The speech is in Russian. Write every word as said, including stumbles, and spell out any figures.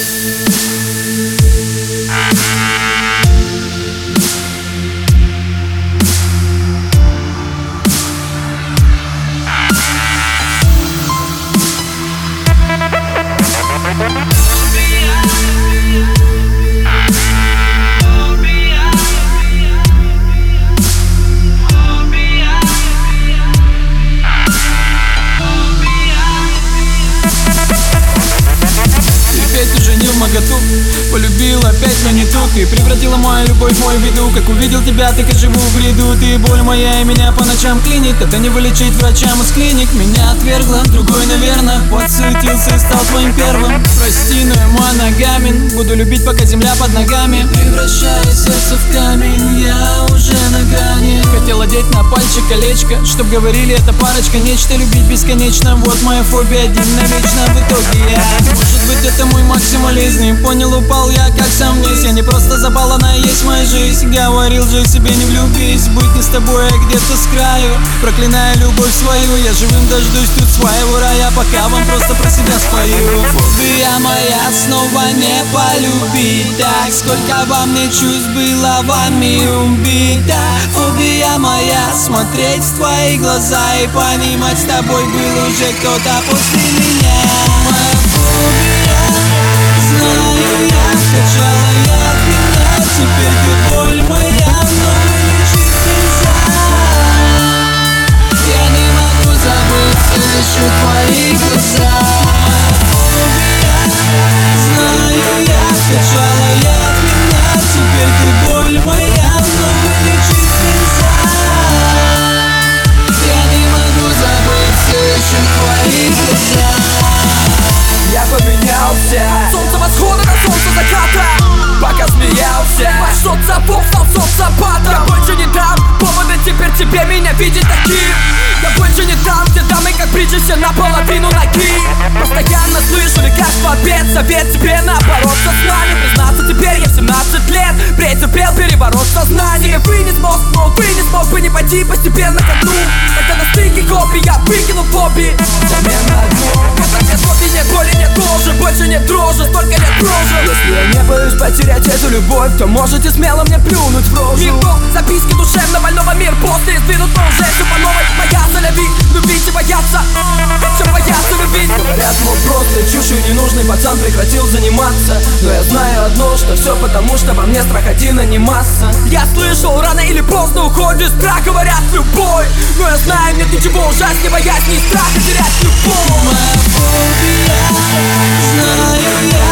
Полюбил опять, но не тут. Ты превратила мою любовь в мою беду. Как увидел тебя, так и живу в бреду. Ты боль моя и меня по ночам клинит. Это не вылечить врачам из клиник. Меня отвергла, другой, наверное, подсуетился и стал твоим первым. Прости, но я моногамен. Буду любить, пока земля под ногами. Превращая сердце в камень, я уже на грани. Хотел одеть на пальчик колечко, чтоб говорили, это парочка нечто. Любить бесконечно, вот моя фобия, один навечно. В итоге я, может быть, это мой максимализм. Не понял, упал я как сам вниз. Я не просто запал, она и есть моя жизнь. Говорил же себе не влюбись, быть не с тобой, а где-то с краю. Проклиная любовь свою, я живым дождусь тут своего рая, пока вам просто про себя спою. Фобия моя, снова не полюбить так. Сколько во мне чувств было вами убито. Фобия моя, смотреть в твои глаза и понимать, с тобой был уже кто-то после меня. Моя фобия, знаю я, скачала я от меня. Теперь ты боль моя, но вылечить нельзя. Я не могу забыть, слышу твои глаза. Фобия, знаю я, скачала я от меня. Теперь ты боль моя, но вылечить нельзя. Я не могу забыть, слышу твои глаза. Я поменялся, Солнце восхода на солнце заката. пока смеялся. Ваш соцопов стал соцопатом. Я больше не дам повода теперь тебе меня видеть таким. Я больше не там, где дамы как причаща наполовину ноги. Постоянно слышу ли как побед, совет тебе наоборот сознание. Признаться теперь я в семнадцать лет претерпел переворот сознания. Вы не смог, но вы не смог бы не пойти постепенно ко дну. Когда на стыке копий я выкинул фобии. Замена одно. Когда нет фобии, нет боли, нет дрожи. Больше нет дрожи, столько лет прожил. Если я не боюсь потерять эту любовь, то можете смело мне плюнуть в рожу. Мир был, записки душевно больного, мир после сдвинут, но уже все по новой. Моя заляви, любить и бояться, чем бояться любить. Говорят, мол, просто чушью ненужный пацан прекратил заниматься. Но я знаю одно, что все потому, что во мне страх один, а не масса. Я слышал, рано или поздно уходит страх, говорят, любовь. Но я знаю, нет ничего ужаснее боязни и страха терять любовь. Моя фобия, знаю я,